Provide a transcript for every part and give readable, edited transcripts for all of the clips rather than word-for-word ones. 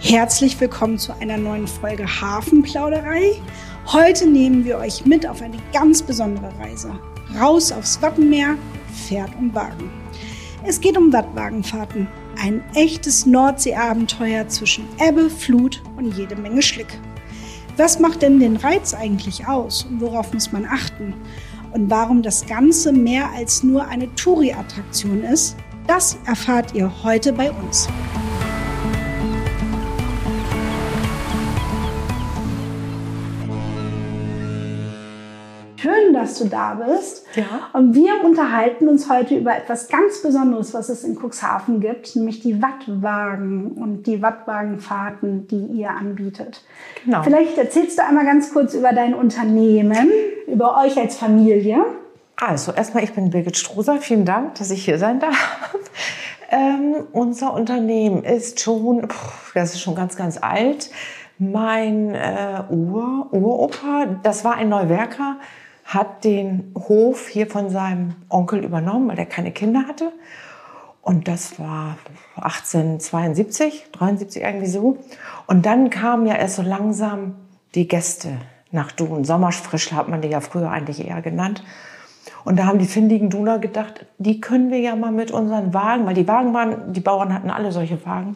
Herzlich willkommen zu einer neuen Folge Hafenplauderei. Heute nehmen wir euch mit auf eine ganz besondere Reise. Raus aufs Wattenmeer, Pferd und Wagen. Es geht um Wattwagenfahrten. Ein echtes Nordseeabenteuer zwischen Ebbe, Flut und jede Menge Schlick. Was macht denn den Reiz eigentlich aus und worauf muss man achten? Und warum das Ganze mehr als nur eine Touri-Attraktion ist, das erfahrt ihr heute bei uns. Schön, dass du da bist. Ja. Und wir unterhalten uns heute über etwas ganz Besonderes, was es in Cuxhaven gibt, nämlich die Wattwagen und die Wattwagenfahrten, die ihr anbietet. Genau. Vielleicht erzählst du einmal ganz kurz über dein Unternehmen, über euch als Familie. Also erstmal, ich bin Birgit Strohser. Vielen Dank, dass ich hier sein darf. Unser Unternehmen ist schon, das ist schon ganz, ganz alt. Mein Uropa, das war ein Neuwerker, hat den Hof hier von seinem Onkel übernommen, weil der keine Kinder hatte. Und das war 1872, 73 irgendwie so. Und dann kamen ja erst so langsam die Gäste nach Dun. Sommerfrischler hat man die ja früher eigentlich eher genannt. Und da haben die findigen Duner gedacht, die können wir ja mal mit unseren Wagen, weil die Wagen waren, die Bauern hatten alle solche Wagen,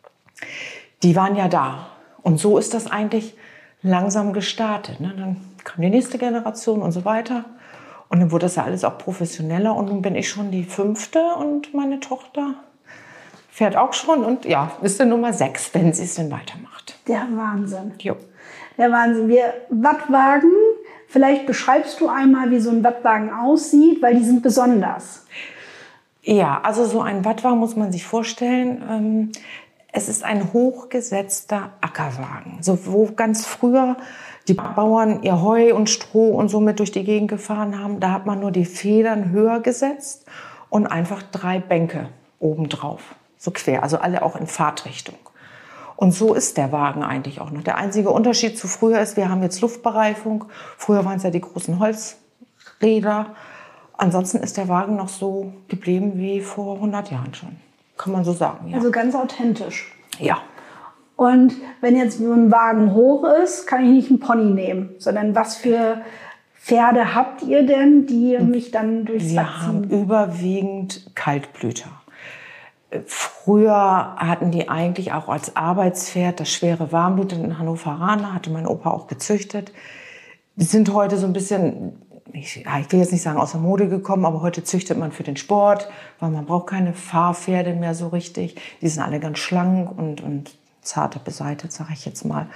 die waren ja da. Und so ist das eigentlich langsam gestartet. Ne? Dann kam die nächste Generation und so weiter. Und dann wurde das ja alles auch professioneller. Und nun bin ich schon die 5. und meine Tochter fährt auch schon. Und ja, ist die Nummer 6, wenn sie es denn weitermacht. Der Wahnsinn. Jo. Der Wahnsinn. Wir Wattwagen, vielleicht beschreibst du einmal, wie so ein Wattwagen aussieht, weil die sind besonders. Ja, also so ein Wattwagen muss man sich vorstellen. Es ist ein hochgesetzter Ackerwagen. So, wo ganz früher die Bauern ihr Heu und Stroh und so mit durch die Gegend gefahren haben, da hat man nur die Federn höher gesetzt und einfach 3 Bänke obendrauf, so quer, also alle auch in Fahrtrichtung. Und so ist der Wagen eigentlich auch noch. Der einzige Unterschied zu früher ist, wir haben jetzt Luftbereifung. Früher waren es ja die großen Holzräder. Ansonsten ist der Wagen noch so geblieben wie vor 100 Jahren schon. Kann man so sagen, ja. Also ganz authentisch. Ja. Und wenn jetzt so ein Wagen hoch ist, kann ich nicht einen Pony nehmen, sondern was für Pferde habt ihr denn, die mich dann durchs Watt ziehen? Wir haben überwiegend Kaltblüter. Früher hatten die eigentlich auch als Arbeitspferd das schwere Warmblut, den Hannoveraner, hatte mein Opa auch gezüchtet. Die sind heute so ein bisschen, ich will jetzt nicht sagen aus der Mode gekommen, aber heute züchtet man für den Sport, weil man braucht keine Fahrpferde mehr so richtig. Die sind alle ganz schlank und zarter beseitet, sage ich jetzt mal.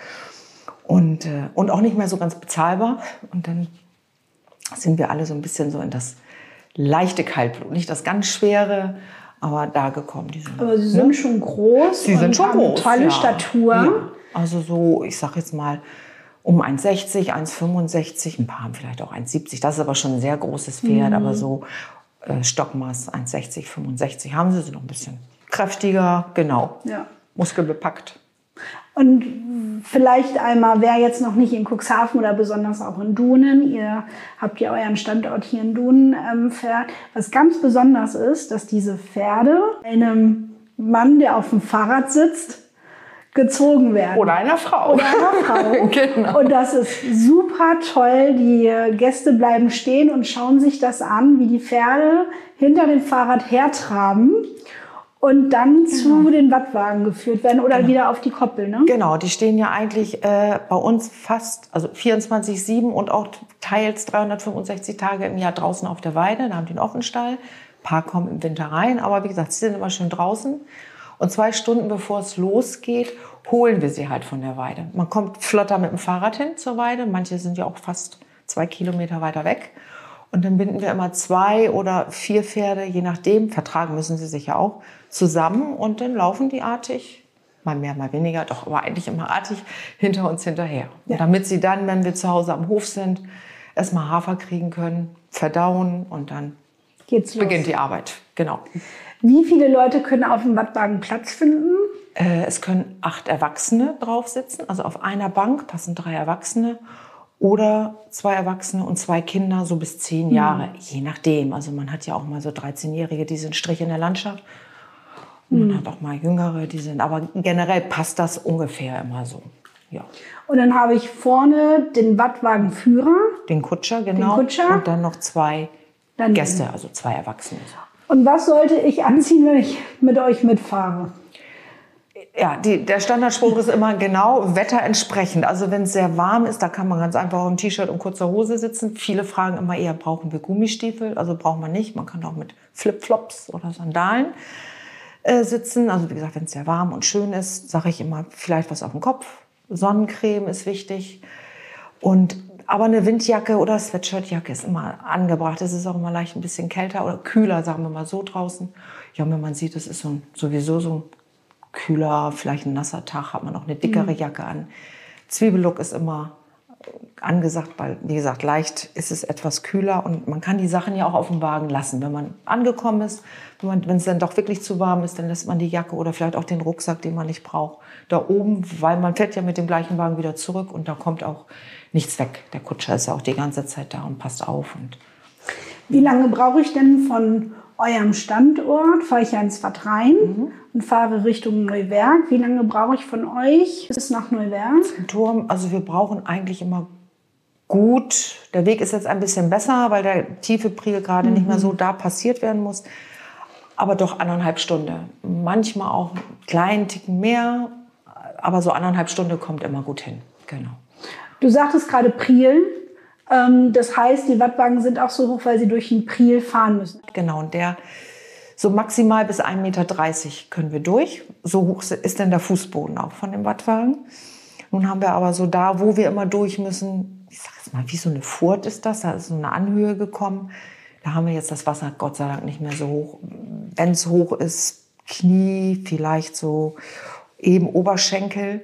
Und auch nicht mehr so ganz bezahlbar. Und dann sind wir alle so ein bisschen so in das leichte Kaltblut, nicht das ganz schwere, aber da gekommen. Aber sie sind schon groß. Sie sind schon groß, tolle ja. Statur. Ja. Also so, ich sag jetzt mal, um 1,60, 1,65, ein paar haben vielleicht auch 1,70. Das ist aber schon ein sehr großes Pferd, aber so Stockmaß 1,60, 65 haben sie, sind noch ein bisschen kräftiger, genau, Ja. muskelbepackt. Und vielleicht einmal, wer jetzt noch nicht in Cuxhaven oder besonders auch in Dunen, ihr habt ja euren Standort hier in Dunen fährt. Was ganz besonders ist, dass diese Pferde einem Mann, der auf dem Fahrrad sitzt, gezogen werden. Oder einer Frau. Oder einer Frau. Genau. Und das ist super toll. Die Gäste bleiben stehen und schauen sich das an, wie die Pferde hinter dem Fahrrad hertraben und dann zu den Wattwagen geführt werden oder wieder auf die Koppel, ne? Genau, die stehen ja eigentlich bei uns fast, also 24/7 und auch teils 365 Tage im Jahr draußen auf der Weide. Da haben die einen Offenstall. Ein paar kommen im Winter rein, aber wie gesagt, sie sind immer schön draußen. Und 2 Stunden bevor es losgeht, holen wir sie halt von der Weide. Man kommt flotter mit dem Fahrrad hin zur Weide. Manche sind ja auch fast 2 Kilometer weiter weg. Und dann binden wir immer 2 oder 4 Pferde, je nachdem, vertragen müssen sie sich ja auch, zusammen. Und dann laufen die artig, mal mehr, mal weniger, doch aber eigentlich immer artig, hinter uns hinterher. Ja. Und damit sie dann, wenn wir zu Hause am Hof sind, erstmal Hafer kriegen können, verdauen und dann beginnt die Arbeit. Genau. Wie viele Leute können auf dem Wattwagen Platz finden? Es können 8 Erwachsene drauf sitzen. Also auf einer Bank passen 3 Erwachsene oder 2 Erwachsene und 2 Kinder, so bis 10 Jahre. Je nachdem. Also man hat ja auch mal so 13-Jährige, die sind Strich in der Landschaft. Und man hat auch mal Jüngere, die sind, aber generell passt das ungefähr immer so. Ja. Und dann habe ich vorne den Wattwagenführer. Den Kutscher, genau. Den Kutscher. Und dann noch 2 Gäste, also 2 Erwachsene. Und was sollte ich anziehen, wenn ich mit euch mitfahre? Ja, der Standardspruch ist immer genau wetterentsprechend. Also wenn es sehr warm ist, da kann man ganz einfach im T-Shirt und kurzer Hose sitzen. Viele fragen immer eher, brauchen wir Gummistiefel? Also braucht man nicht. Man kann auch mit Flipflops oder Sandalen sitzen. Also wie gesagt, wenn es sehr warm und schön ist, sage ich immer, vielleicht was auf dem Kopf. Sonnencreme ist wichtig. Aber eine Windjacke oder Sweatshirtjacke ist immer angebracht. Es ist auch immer leicht ein bisschen kälter oder kühler, sagen wir mal so draußen. Ja, und wenn man sieht, es ist sowieso so ein kühler, vielleicht ein nasser Tag, hat man auch eine dickere Jacke an. Zwiebellook ist immer angesagt, weil, wie gesagt, leicht ist es etwas kühler und man kann die Sachen ja auch auf dem Wagen lassen. Wenn man angekommen ist, wenn es dann doch wirklich zu warm ist, dann lässt man die Jacke oder vielleicht auch den Rucksack, den man nicht braucht, da oben, weil man fährt ja mit dem gleichen Wagen wieder zurück und da kommt auch nichts weg. Der Kutscher ist ja auch die ganze Zeit da und passt auf. Wie lange brauche ich denn von eurem Standort? Fahre ich ja ins Watt rein und fahre Richtung Neuwerk. Wie lange brauche ich von euch bis nach Neuwerk? Zum Turm, also wir brauchen eigentlich immer gut. Der Weg ist jetzt ein bisschen besser, weil der tiefe Priel gerade nicht mehr so da passiert werden muss. Aber doch 1,5 Stunden. Manchmal auch einen kleinen Ticken mehr, aber so 1,5 Stunden kommt immer gut hin. Genau. Du sagtest gerade Priel. Das heißt, die Wattwagen sind auch so hoch, weil sie durch den Priel fahren müssen. Genau, und der so maximal bis 1,30 Meter können wir durch. So hoch ist denn der Fußboden auch von dem Wattwagen. Nun haben wir aber so da, wo wir immer durch müssen, ich sag jetzt mal, wie so eine Furt ist das, da ist so eine Anhöhe gekommen. Da haben wir jetzt das Wasser Gott sei Dank nicht mehr so hoch. Wenn es hoch ist, Knie, vielleicht so eben Oberschenkel.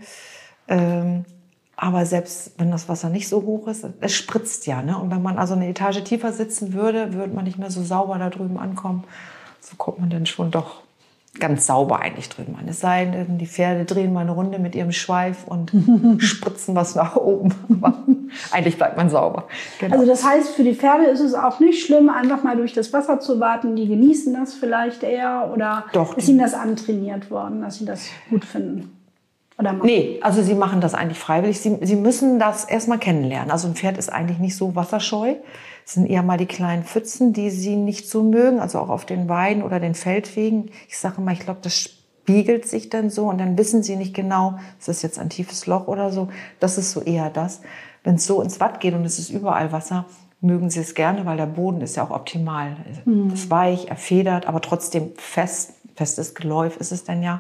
Aber selbst wenn das Wasser nicht so hoch ist, es spritzt ja. Ne? Und wenn man also eine Etage tiefer sitzen würde, würde man nicht mehr so sauber da drüben ankommen. So kommt man dann schon doch ganz sauber eigentlich drüben an. Es sei denn, die Pferde drehen mal eine Runde mit ihrem Schweif und spritzen was nach oben. Aber eigentlich bleibt man sauber. Genau. Also das heißt, für die Pferde ist es auch nicht schlimm, einfach mal durch das Wasser zu warten. Die genießen das vielleicht eher oder Doch, ist ihnen das antrainiert worden, dass sie das gut finden? Nee, also sie machen das eigentlich freiwillig. Sie müssen das erstmal kennenlernen. Also ein Pferd ist eigentlich nicht so wasserscheu. Es sind eher mal die kleinen Pfützen, die sie nicht so mögen, also auch auf den Weiden oder den Feldwegen. Ich sage immer, ich glaube, das spiegelt sich dann so und dann wissen sie nicht genau, ist das jetzt ein tiefes Loch oder so. Das ist so eher das. Wenn es so ins Watt geht und es ist überall Wasser, mögen sie es gerne, weil der Boden ist ja auch optimal. Es ist weich, er federt, aber trotzdem festes Geläuf ist es dann ja.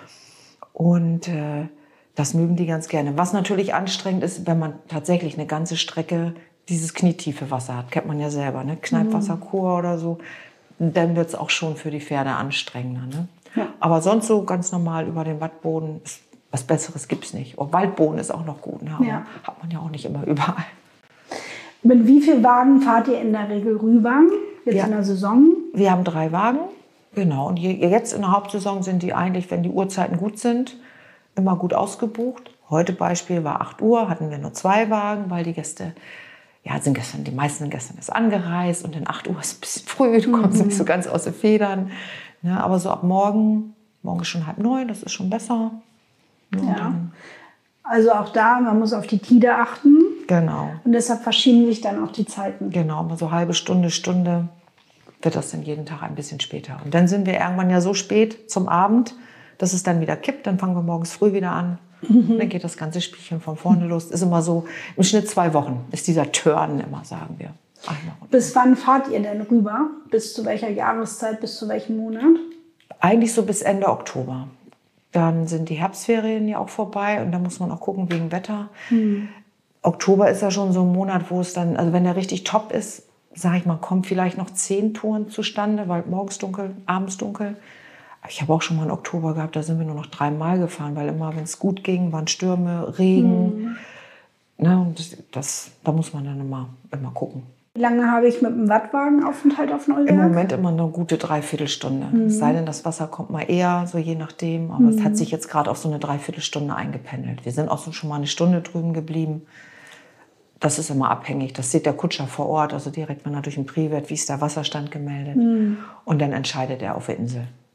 Und das mögen die ganz gerne. Was natürlich anstrengend ist, wenn man tatsächlich eine ganze Strecke dieses knietiefe Wasser hat. Kennt man ja selber, ne? Kneippwasserkur oder so. Dann wird es auch schon für die Pferde anstrengender. Ne? Ja. Aber sonst so ganz normal über den Wattboden, was Besseres gibt es nicht. Und Waldboden ist auch noch gut. Ne? Aber hat man ja auch nicht immer überall. Mit wie vielen Wagen fahrt ihr in der Regel rüber, jetzt in der Saison? Wir haben 3 Wagen. Genau, und jetzt in der Hauptsaison sind die eigentlich, wenn die Uhrzeiten gut sind, immer gut ausgebucht. Heute Beispiel war 8 Uhr, hatten wir nur 2 Wagen, weil die Gäste, die meisten sind gestern erst angereist und dann 8 Uhr ist ein bisschen früh, du kommst nicht so ganz aus den Federn. Ja, aber so ab morgen ist schon 8:30, das ist schon besser. Ja. Also auch da, man muss auf die Tide achten. Genau. Und deshalb verschieben sich dann auch die Zeiten. Genau, mal so halbe Stunde wird das dann jeden Tag ein bisschen später. Und dann sind wir irgendwann ja so spät zum Abend, dass es dann wieder kippt. Dann fangen wir morgens früh wieder an. Dann geht das ganze Spielchen von vorne los. Ist immer so, im Schnitt 2 Wochen ist dieser Turn immer, sagen wir. Bis wann fahrt ihr denn rüber? Bis zu welcher Jahreszeit, bis zu welchem Monat? Eigentlich so bis Ende Oktober. Dann sind die Herbstferien ja auch vorbei und da muss man auch gucken wegen Wetter. Oktober ist ja schon so ein Monat, wo es dann, also wenn der richtig top ist, sage ich mal, kommt vielleicht noch 10 Touren zustande, weil morgens dunkel, abends dunkel. Ich habe auch schon mal einen Oktober gehabt, da sind wir nur noch 3 Mal gefahren, weil immer, wenn es gut ging, waren Stürme, Regen. Ne, und da muss man dann immer gucken. Wie lange habe ich mit dem Wattwagenaufenthalt auf Neuwerk? Im Moment immer eine gute 3/4 Stunde. Es sei denn, das Wasser kommt mal eher, so je nachdem. Aber es hat sich jetzt gerade auf so eine 3/4 Stunde eingependelt. Wir sind auch so schon mal eine Stunde drüben geblieben. Das ist immer abhängig. Das sieht der Kutscher vor Ort, also direkt, wenn er durch den Priel wird, wie ist der Wasserstand gemeldet. Und dann entscheidet er auf der Insel.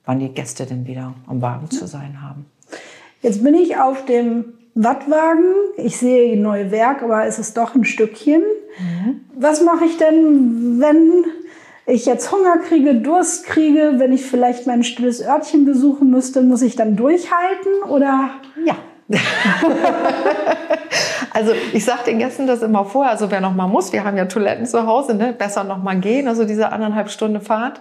wann die Gäste denn wieder am Wagen zu sein haben. Jetzt bin ich auf dem Wattwagen. Ich sehe die neue Werk, aber es ist doch ein Stückchen. Was mache ich denn, wenn ich jetzt Hunger kriege, Durst kriege, wenn ich vielleicht mein stilles Örtchen besuchen müsste? Muss ich dann durchhalten oder? Ja. Also ich sage den Gästen das immer vorher, also wer noch mal muss, wir haben ja Toiletten zu Hause, ne? Besser noch mal gehen, also diese 1,5 Stunden Fahrt.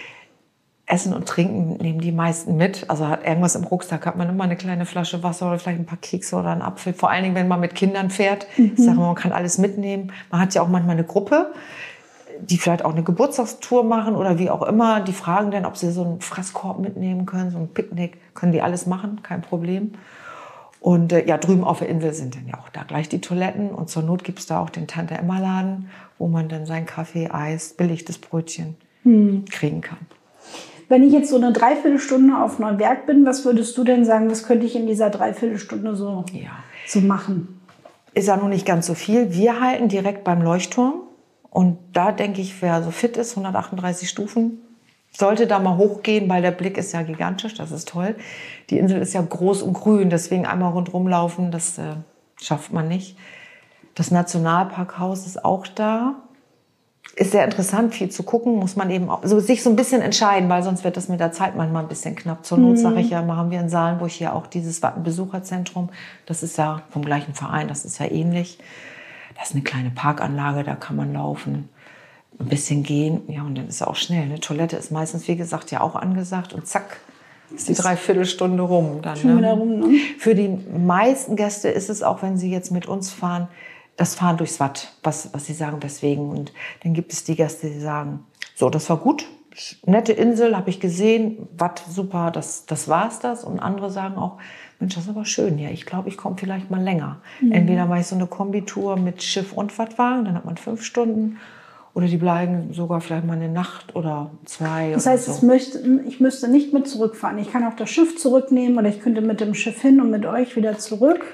Essen und Trinken nehmen die meisten mit. Also hat irgendwas im Rucksack, hat man immer eine kleine Flasche Wasser oder vielleicht ein paar Kekse oder einen Apfel. Vor allen Dingen, wenn man mit Kindern fährt. Ich sage mal, man kann alles mitnehmen. Man hat ja auch manchmal eine Gruppe, die vielleicht auch eine Geburtstagstour machen oder wie auch immer. Die fragen dann, ob sie so einen Fresskorb mitnehmen können, so ein Picknick. Können die alles machen, kein Problem. Und ja, drüben auf der Insel sind dann ja auch da gleich die Toiletten. Und zur Not gibt's da auch den Tante-Emma-Laden, wo man dann seinen Kaffee, Eis, belegtes Brötchen kriegen kann. Wenn ich jetzt so eine Dreiviertelstunde auf Neuwerk bin, was würdest du denn sagen, was könnte ich in dieser Dreiviertelstunde so machen? Ist ja noch nicht ganz so viel. Wir halten direkt beim Leuchtturm. Und da denke ich, wer so fit ist, 138 Stufen, sollte da mal hochgehen, weil der Blick ist ja gigantisch, das ist toll. Die Insel ist ja groß und grün, deswegen einmal rundherum laufen, das schafft man nicht. Das Nationalparkhaus ist auch da. Ist sehr interessant, viel zu gucken, muss man eben auch, also sich so ein bisschen entscheiden, weil sonst wird das mit der Zeit manchmal ein bisschen knapp. Zur Not sage ich ja, machen wir in Salenburg hier auch dieses Wattenbesucherzentrum. Das ist ja vom gleichen Verein, das ist ja ähnlich. Das ist eine kleine Parkanlage, da kann man laufen, ein bisschen gehen. Ja, und dann ist es auch schnell. Eine Toilette ist meistens, wie gesagt, ja auch angesagt. Und zack, ist die Dreiviertelstunde rum. Dann, schon wieder rum, ne? Für die meisten Gäste ist es auch, wenn sie jetzt mit uns fahren, das Fahren durchs Watt, was sie sagen, weswegen. Und dann gibt es die Gäste, die sagen, so, das war gut, nette Insel, habe ich gesehen, Watt, super, das war's das. Und andere sagen auch, Mensch, das ist aber schön hier, ich glaube, ich komme vielleicht mal länger. Entweder mache ich so eine Kombitour mit Schiff und Wattwagen, dann hat man 5 Stunden. Oder die bleiben sogar vielleicht mal eine Nacht oder 2. Das heißt, so. Ich müsste nicht mit zurückfahren. Ich kann auch das Schiff zurücknehmen oder ich könnte mit dem Schiff hin und mit euch wieder zurück.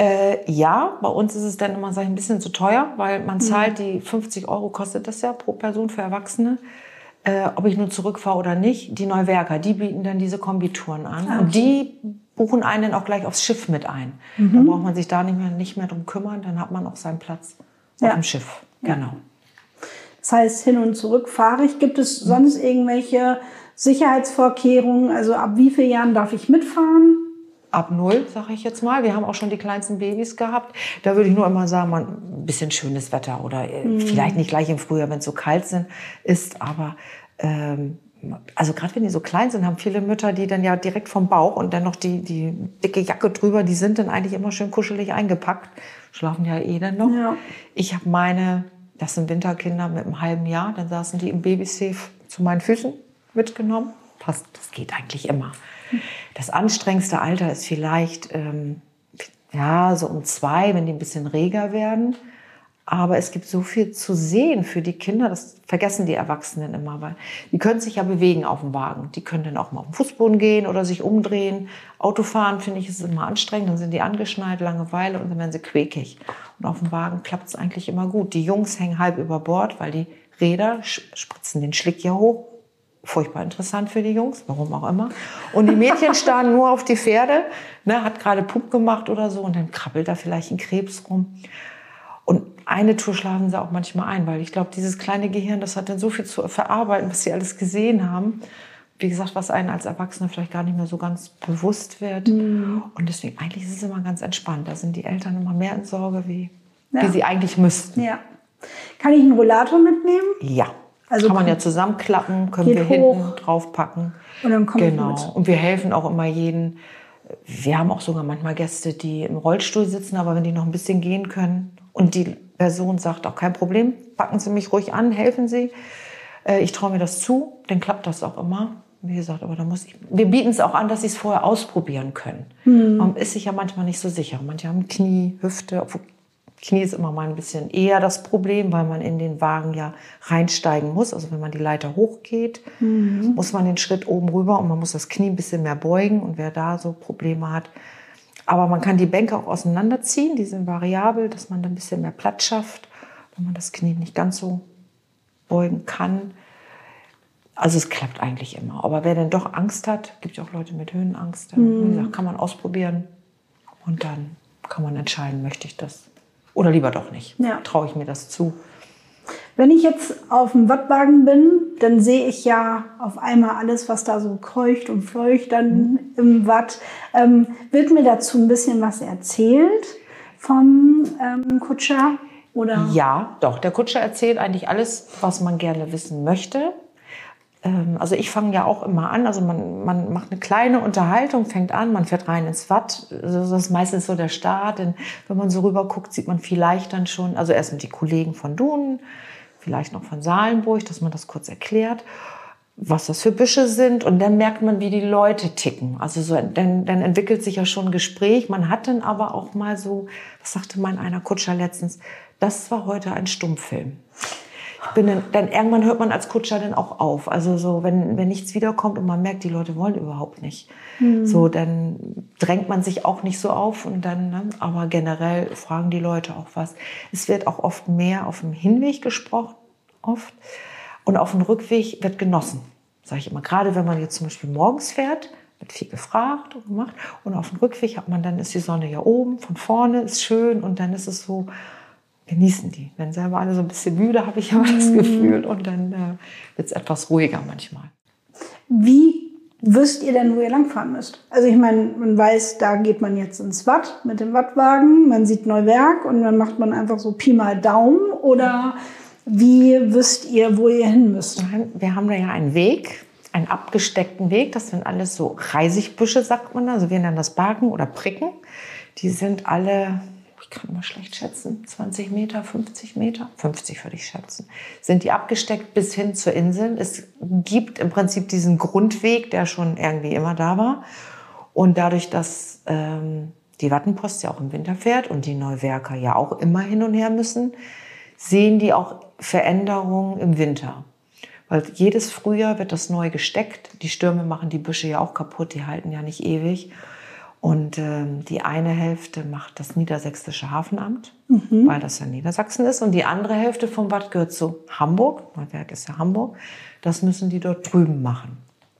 Ja, bei uns ist es dann immer ein bisschen zu teuer, weil man zahlt die 50 € kostet das ja pro Person für Erwachsene. Ob ich nur zurückfahre oder nicht. Die Neuwerker, die bieten dann diese Kombitouren an. Okay. Und die buchen einen dann auch gleich aufs Schiff mit ein. Dann braucht man sich da nicht mehr drum kümmern, dann hat man auch seinen Platz auf dem Schiff. Genau. Das heißt, hin und zurück fahre ich. Gibt es sonst irgendwelche Sicherheitsvorkehrungen? Also ab wie vielen Jahren darf ich mitfahren? Ab 0, sage ich jetzt mal. Wir haben auch schon die kleinsten Babys gehabt. Da würde ich nur immer sagen, man, ein bisschen schönes Wetter oder vielleicht nicht gleich im Frühjahr, wenn es so kalt ist. Aber also gerade wenn die so klein sind, haben viele Mütter die dann ja direkt vom Bauch und dann noch die dicke Jacke drüber. Die sind dann eigentlich immer schön kuschelig eingepackt. Schlafen ja eh dann noch. Ja. Ich habe meine, das sind Winterkinder mit einem halben Jahr, dann saßen die im Babysafe zu meinen Füßen mitgenommen. Das geht eigentlich immer. Das anstrengendste Alter ist vielleicht so um 2, wenn die ein bisschen reger werden. Aber es gibt so viel zu sehen für die Kinder, das vergessen die Erwachsenen immer, weil die können sich ja bewegen auf dem Wagen. Die können dann auch mal auf den Fußboden gehen oder sich umdrehen. Autofahren, finde ich, ist immer anstrengend. Dann sind die angeschnallt, Langeweile und dann werden sie quäkig. Und auf dem Wagen klappt es eigentlich immer gut. Die Jungs hängen halb über Bord, weil die Räder spritzen den Schlick ja hoch. Furchtbar interessant für die Jungs, warum auch immer. Und die Mädchen starren nur auf die Pferde, ne, hat gerade Pup gemacht oder so und dann krabbelt da vielleicht ein Krebs rum. Und eine Tour schlafen sie auch manchmal ein, weil ich glaube, dieses kleine Gehirn, das hat dann so viel zu verarbeiten, was sie alles gesehen haben. Wie gesagt, was einen als Erwachsene vielleicht gar nicht mehr so ganz bewusst wird. Und deswegen, eigentlich ist es immer ganz entspannt. Da sind die Eltern immer mehr in Sorge, wie sie eigentlich müssten. Ja. Kann ich einen Rollator mitnehmen? Ja. Also kann man ja zusammenklappen, können wir hinten draufpacken. Und dann kommt genau. Und wir helfen auch immer jeden. Wir haben auch sogar manchmal Gäste, die im Rollstuhl sitzen, aber wenn die noch ein bisschen gehen können und die Person sagt, auch kein Problem, packen Sie mich ruhig an, helfen Sie. Ich traue mir das zu, dann klappt das auch immer. Wie gesagt, aber wir bieten es auch an, dass Sie es vorher ausprobieren können. Man ist sich ja manchmal nicht so sicher. Manche haben Knie, Hüfte, obwohl Knie ist immer mal ein bisschen eher das Problem, weil man in den Wagen ja reinsteigen muss. Also wenn man die Leiter hochgeht, muss man den Schritt oben rüber und man muss das Knie ein bisschen mehr beugen. Und wer da so Probleme hat. Aber man kann die Bänke auch auseinanderziehen, die sind variabel, dass man da ein bisschen mehr Platz schafft, wenn man das Knie nicht ganz so beugen kann. Also es klappt eigentlich immer. Aber wer denn doch Angst hat, gibt ja auch Leute mit Höhenangst, dann wie gesagt, kann man ausprobieren und dann kann man entscheiden, möchte ich das oder lieber doch nicht. Ja. Traue ich mir das zu? Wenn ich jetzt auf dem Wattwagen bin, dann sehe ich ja auf einmal alles, was da so keucht und fleucht dann im Watt. Wird mir dazu ein bisschen was erzählt vom Kutscher? Oder? Ja, doch. Der Kutscher erzählt eigentlich alles, was man gerne wissen möchte. Also ich fange ja auch immer an, also man macht eine kleine Unterhaltung, fängt an, man fährt rein ins Watt. Das ist meistens so der Start, denn wenn man so rüber guckt, sieht man vielleicht dann schon, also erst mit die Kollegen von Dunen, vielleicht noch von Salenburg, dass man das kurz erklärt, was das für Büsche sind und dann merkt man, wie die Leute ticken. Also so, dann entwickelt sich ja schon ein Gespräch. Man hat dann aber auch mal so, was sagte mein einer Kutscher letztens, das war heute ein Stummfilm. Dann irgendwann hört man als Kutscher dann auch auf. Also so, wenn nichts wiederkommt und man merkt, die Leute wollen überhaupt nicht. So, dann drängt man sich auch nicht so auf und dann, ne? Aber generell fragen die Leute auch was. Es wird auch oft mehr auf dem Hinweg gesprochen, oft. Und auf dem Rückweg wird genossen, sage ich immer. Gerade wenn man jetzt zum Beispiel morgens fährt, wird viel gefragt und gemacht. Und auf dem Rückweg dann ist die Sonne ja oben, von vorne ist schön und dann ist es so, genießen die. Wenn selber alle so ein bisschen müde, habe ich immer das Gefühl. Und dann wird es etwas ruhiger manchmal. Wie wisst ihr denn, wo ihr langfahren müsst? Also ich meine, man weiß, da geht man jetzt ins Watt mit dem Wattwagen, man sieht Neuwerk und dann macht man einfach so Pi mal Daumen. Oder wie wisst ihr, wo ihr hin müsst? Wir haben da ja einen Weg, einen abgesteckten Weg. Das sind alles so Reisigbüsche, sagt man da. Also wir nennen das Barken oder Pricken. Die sind alle... Ich kann mal schlecht schätzen, 20 Meter, 50 Meter, 50 würde ich schätzen, sind die abgesteckt bis hin zur Insel. Es gibt im Prinzip diesen Grundweg, der schon irgendwie immer da war. Und dadurch, dass die Wattenpost ja auch im Winter fährt und die Neuwerker ja auch immer hin und her müssen, sehen die auch Veränderungen im Winter. Weil jedes Frühjahr wird das neu gesteckt. Die Stürme machen die Büsche ja auch kaputt, die halten ja nicht ewig. Und die eine Hälfte macht das Niedersächsische Hafenamt, weil das ja Niedersachsen ist. Und die andere Hälfte vom Watt gehört zu Hamburg. Neuwerk ist ja Hamburg. Das müssen die dort drüben machen.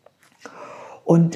Und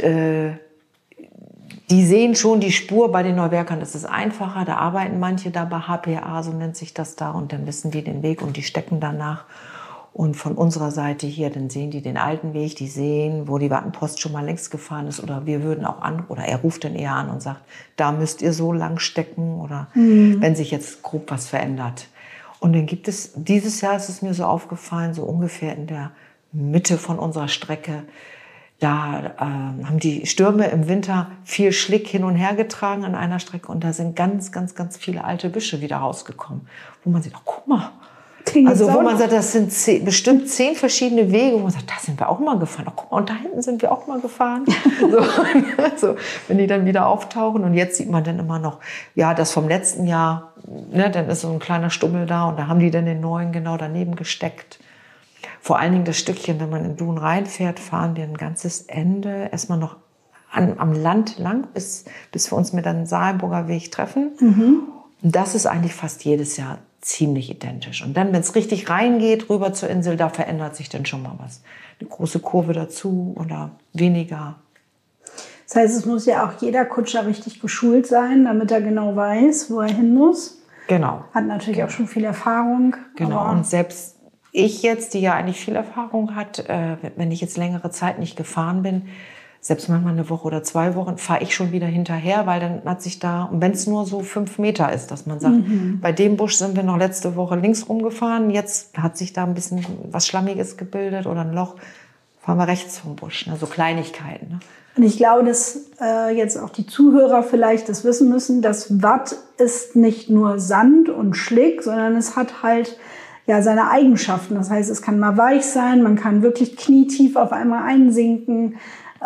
die sehen schon die Spur. Bei den Neuwerkern ist es einfacher. Da arbeiten manche da bei HPA, so nennt sich das da. Und dann wissen die den Weg und die stecken danach. Und von unserer Seite hier, dann sehen die den alten Weg, die sehen, wo die Wattenpost schon mal längst gefahren ist. Oder wir würden auch oder er ruft dann eher an und sagt, da müsst ihr so lang stecken. Oder wenn sich jetzt grob was verändert. Und dann gibt es, dieses Jahr ist es mir so aufgefallen, so ungefähr in der Mitte von unserer Strecke, da haben die Stürme im Winter viel Schlick hin und her getragen an einer Strecke. Und da sind ganz, ganz, ganz viele alte Büsche wieder rausgekommen. Wo man sieht, oh, guck mal. Also wo man sagt, das sind bestimmt 10 verschiedene Wege, wo man sagt, da sind wir auch mal gefahren. Oh, guck mal, und da hinten sind wir auch mal gefahren. So, wenn die dann wieder auftauchen. Und jetzt sieht man dann immer noch, ja, das vom letzten Jahr, ne, dann ist so ein kleiner Stummel da und da haben die dann den neuen genau daneben gesteckt. Vor allen Dingen das Stückchen, wenn man in Dun reinfährt, fahren wir ein ganzes Ende erstmal noch am Land lang, bis wir uns mit einem Salenburger Weg treffen. Und das ist eigentlich fast jedes Jahr ziemlich identisch. Und dann, wenn es richtig reingeht, rüber zur Insel, da verändert sich dann schon mal was. Eine große Kurve dazu oder weniger. Das heißt, es muss ja auch jeder Kutscher richtig geschult sein, damit er genau weiß, wo er hin muss. Genau. Hat natürlich auch schon viel Erfahrung. Genau. Und selbst ich jetzt, die ja eigentlich viel Erfahrung hat, wenn ich jetzt längere Zeit nicht gefahren bin, selbst manchmal eine Woche oder 2 Wochen, fahre ich schon wieder hinterher, weil dann hat sich da, und wenn es nur so 5 Meter ist, dass man sagt, bei dem Busch sind wir noch letzte Woche links rumgefahren, jetzt hat sich da ein bisschen was Schlammiges gebildet oder ein Loch, fahren wir rechts vom Busch, ne? So Kleinigkeiten. Ne? Und ich glaube, dass jetzt auch die Zuhörer vielleicht das wissen müssen, das Watt ist nicht nur Sand und Schlick, sondern es hat halt ja seine Eigenschaften. Das heißt, es kann mal weich sein, man kann wirklich knietief auf einmal einsinken.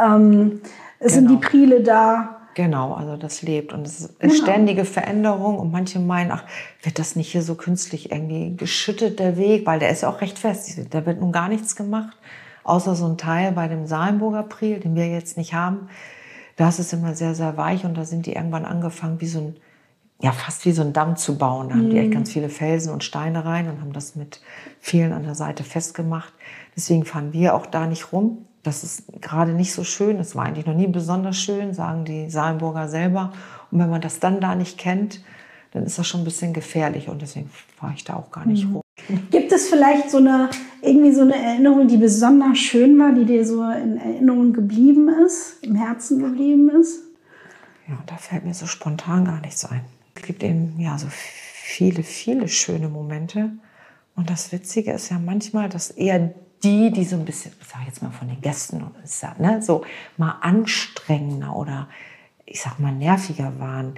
Es sind die Priele da. Genau, also das lebt und es ist ständige Veränderung und manche meinen, ach, wird das nicht hier so künstlich irgendwie geschüttet, der Weg, weil der ist ja auch recht fest, da wird nun gar nichts gemacht, außer so ein Teil bei dem Salenburger Priel, den wir jetzt nicht haben, da ist es immer sehr, sehr weich und da sind die irgendwann angefangen, wie so ein ja, fast wie so ein Damm zu bauen. Da haben die echt ganz viele Felsen und Steine rein und haben das mit vielen an der Seite festgemacht. Deswegen fahren wir auch da nicht rum. Das ist gerade nicht so schön. Das war eigentlich noch nie besonders schön, sagen die Salenburger selber. Und wenn man das dann da nicht kennt, dann ist das schon ein bisschen gefährlich. Und deswegen fahre ich da auch gar nicht rum. Gibt es vielleicht irgendwie so eine Erinnerung, die besonders schön war, die dir so in Erinnerung geblieben ist, im Herzen geblieben ist? Ja, da fällt mir so spontan gar nichts ein. Es gibt eben ja so viele, viele schöne Momente. Und das Witzige ist ja manchmal, dass eher die so ein bisschen, ich sage jetzt mal von den Gästen, ne, so mal anstrengender oder ich sag mal nerviger waren.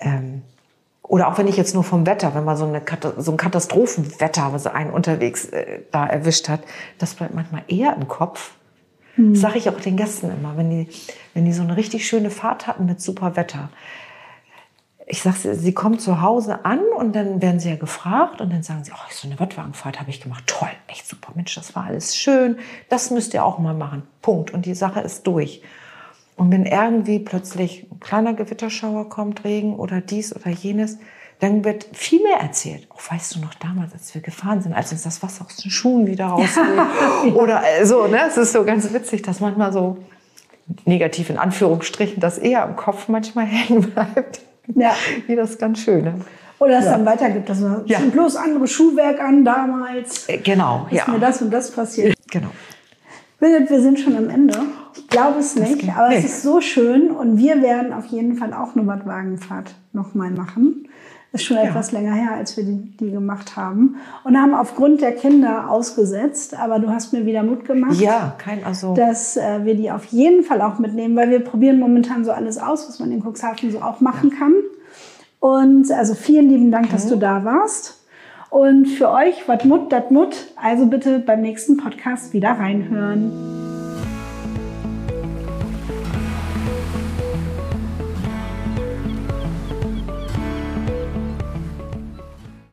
Oder auch wenn ich jetzt nur vom Wetter, wenn man so ein Katastrophenwetter, was einen unterwegs da erwischt hat, das bleibt manchmal eher im Kopf. Das sage ich auch den Gästen immer, wenn die so eine richtig schöne Fahrt hatten mit super Wetter. Ich sage, sie kommen zu Hause an und dann werden sie ja gefragt und dann sagen sie, so eine Wattwagenfahrt habe ich gemacht. Toll, echt super, Mensch, das war alles schön. Das müsst ihr auch mal machen. Punkt. Und die Sache ist durch. Und wenn irgendwie plötzlich ein kleiner Gewitterschauer kommt, Regen oder dies oder jenes, dann wird viel mehr erzählt. Auch weißt du noch damals, als wir gefahren sind, als uns das Wasser aus den Schuhen wieder rausgeht. Oder so, ne? Es ist so ganz witzig, dass manchmal so negativ in Anführungsstrichen das eher im Kopf manchmal hängen bleibt. Ja. Wie das ganz Schöne. Oder es dann weitergibt. Also sind bloß andere Schuhwerk an damals. Genau, ist mir das und das passiert. Genau. Birgit, wir sind schon am Ende. Ich glaube es nicht, aber es ist so schön. Und wir werden auf jeden Fall auch eine Wattwagenfahrt nochmal machen. Das ist schon etwas länger her, als wir die gemacht haben. Und haben aufgrund der Kinder ausgesetzt. Aber du hast mir wieder Mut gemacht. Ja, dass wir die auf jeden Fall auch mitnehmen. Weil wir probieren momentan so alles aus, was man in Cuxhaven so auch machen kann. Und also vielen lieben Dank, dass du da warst. Und für euch, wat Mut, dat Mut. Also bitte beim nächsten Podcast wieder reinhören.